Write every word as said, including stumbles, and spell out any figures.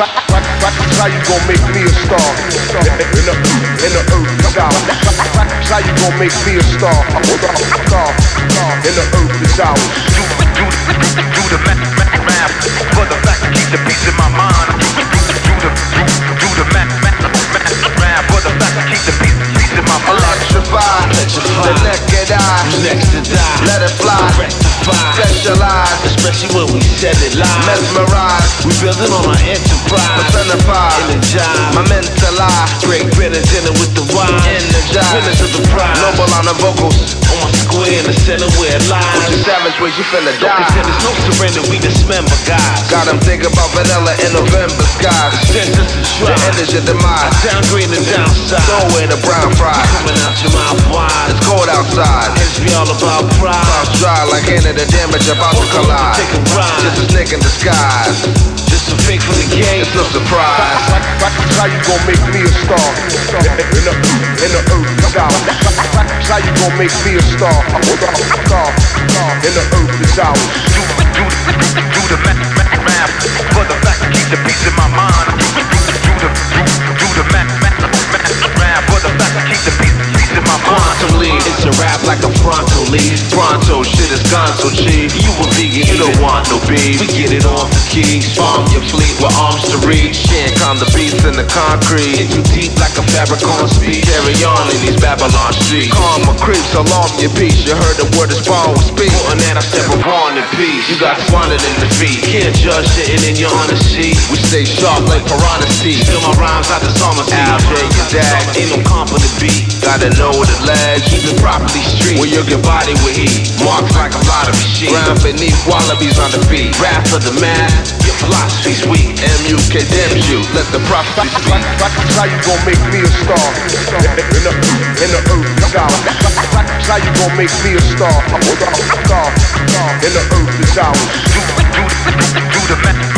Practice how you gon' make me a star. In the, in the earth is ours. Practice how you gon' make me a star. Star, in the earth is ours. Do, do, do the math, math, for the fact to keep the peace in my mind. Do the, do, do the math, math, math, for the fact to keep the peace, peace in my mind. Electrify, the naked eye, next to die, let it fly, rectify, specialize, especially when we set it live, mesmerize, we building on our enterprise, personify, energize, my mental eye, break bread and dinner with the wine, energize, winners of the prize, noble on the vocals, on my square in the center where it lies, with your savage ways you finna don't die, contend, there's no surrender, we dismember guys, got them thinking about vanilla in November skies, sense us to the try, end is your demise, downgrade and downside, throw away the brown fries, coming out your mouth wide, it's cold outside, it's be all about pride, Mouth dry like end of the damage about to collide, take a ride, just a snake in disguise, just a fake from the game, it's no surprise, Practice how you gon' make me a star. In the, in the earth is ours. Practice how you gon' make me a star. Star, in the earth is ours. Do, do, do the math, math, math, for the fact to keep the peace in my mind. Do, do the, do, do the math, math, math, math, for the fact to keep the peace, peace in my mind. Quantum lead, it's a rap like a Bronco lead. Pronto, shit is gone so cheap. You a vegan, you don't want no beef. We get it off the keys. Arm your fleet with arms to reach. can't calm the beats in the concrete, Hit you deep like a Farrakhan speech. carry on in these Babylon streets, karma creeps alarm your peace, you heard the word is born with speech, On that I step around in peace. You got squandered in defeat. Can't judge sitting in your honesty. we stay sharp like piranha teeth, Still my rhymes out the summer sea. Al J, your dad, Ain't no comp on the beat. gotta know the ledge, Keep it properly street. where you get body with heat, Marks like a lot of shit. ground beneath wallabies on the feet, Rap for the math. Your philosophy's weak. M U K damns you, let the prophecy speak, Practice how you gon' make me a star. In the, in the earth is ours. Practice how you gon' make me a star. Star, in the earth is ours. Do, do, do the math,